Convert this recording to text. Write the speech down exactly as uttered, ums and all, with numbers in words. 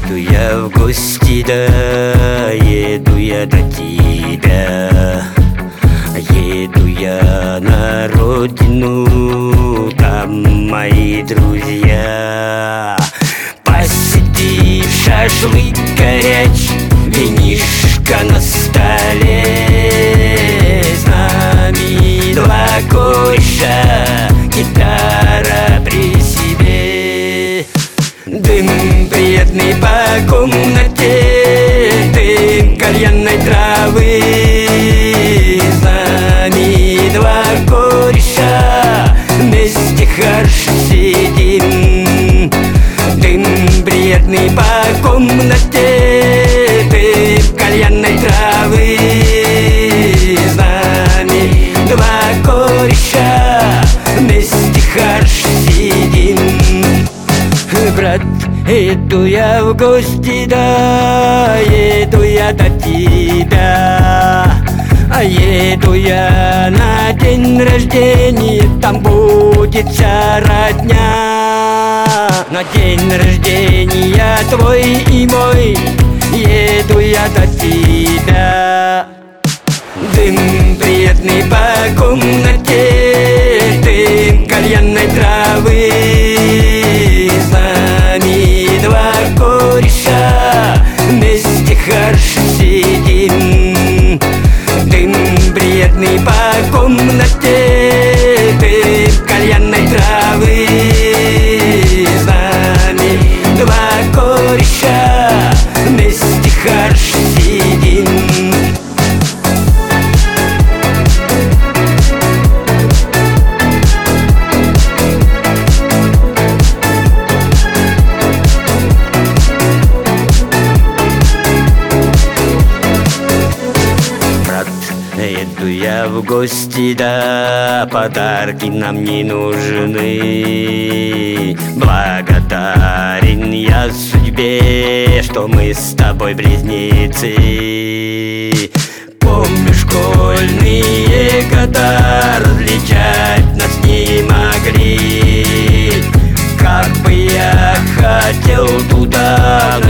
Еду я в гости, да, еду я до тебя. Еду я на родину, там мои друзья. Посидим, шашлык горячий, винишко на столе. С нами два кореша, гитара при себе. Дым приятный по комнате, дым кальянной травы. С нами два кореша, вместе хорошо сидим. Дым приятный по комнате, дым кальянной травы. С нами два кореша, вместе хорошо сидим. Брат, еду я в гости, да, еду я до тебя. А еду я на день рождения, там будет вся родня. На день рождения твой и мой, еду я до тебя. Дым приятный по комнате, дым кальянной травы. С нами два кореша, вместе хорошо сидим. Дым приятный по комнате, дым кальянной травы. С нами два кореша, вместе хорошо сидим. Еду я в гости, да, подарки нам не нужны. Благодарен я судьбе, что мы с тобой близнецы. Помню школьные года, различать нас не могли. Как бы я хотел туда